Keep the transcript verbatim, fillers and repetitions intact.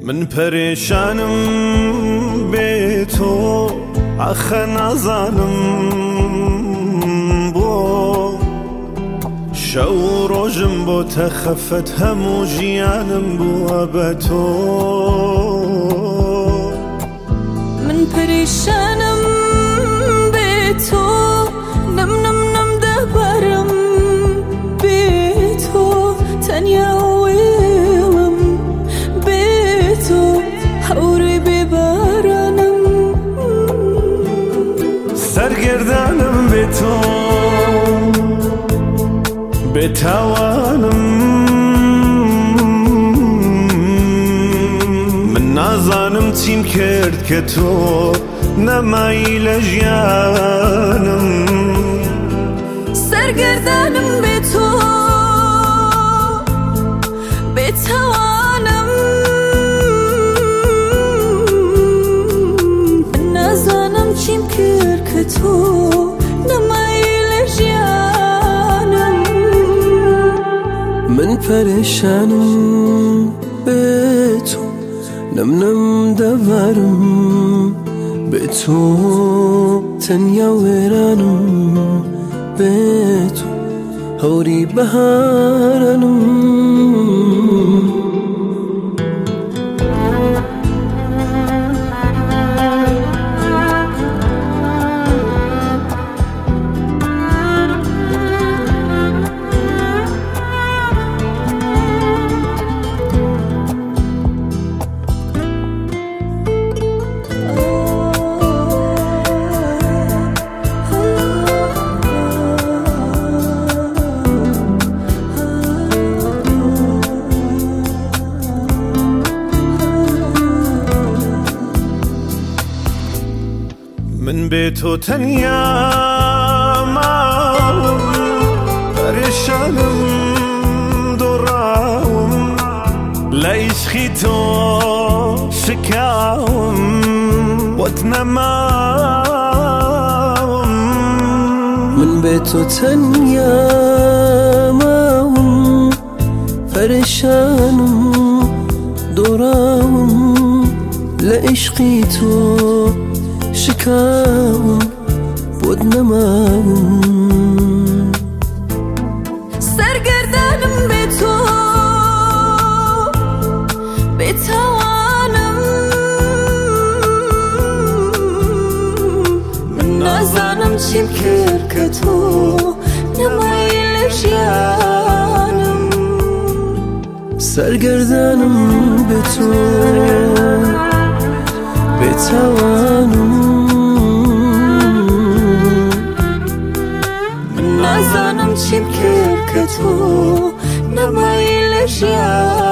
من پریشانم بی تو آخه نزانم بو شو روزم بو تخفت همو جیانم بو به تو من پریشانم بی تو نم نم نم دبرم بی تو تنیا ویلم بی تو حوری ببارانم سرگردانم بی تو بتوانم من نازانم چیم کرد که تو نمایی لجیانم سرگردانم به تو بتوانم من نازانم چیم کرد که تو نمایی لجیانم من پریشانم به تو نم نم دورم به تو تنیا ویرانم به تو هوری بهارانم من به تو تنیا ماوم پریشانم دوراوم لعشقی تو شکاوم واتنماوم من به تو تنیا ماوم پریشانم دوراوم لعشقی تو شکاوم بود نماوم سرگردانم به تو بتوانم من نازانم چیم کرد که تو نمایی لجیانم سرگردانم به تو بتوانم نازانم چیم کرد که تو نمایی لجیانم